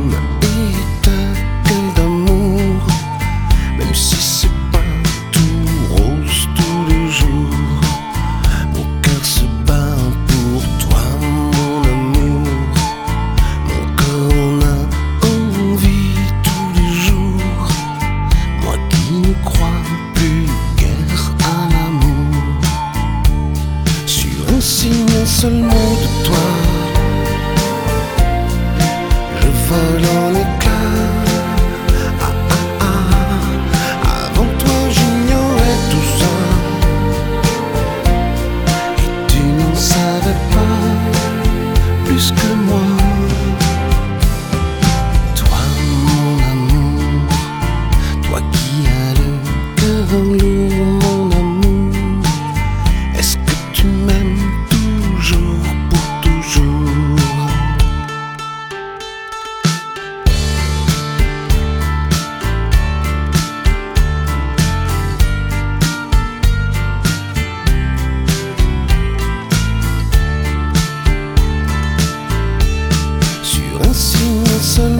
âme est un gueule d'amour, même si c'est pas tout rose tous les jours. Mon cœur se bat pour toi, mon amour. Mon corps en a envie tous les jours. Moi qui ne crois plus guère à l'amour. Sur un signe, un seul mot de toi, je vole en éclats. Ah, ah, ah. Avant toi j'ignorais tout ça, et tu n'en savais pas plus que moi. Toi mon amour, toi qui as le cœur lourd, mon amour, est-ce que tu m'aimes toujours pour toujours? Sur un signe, un seul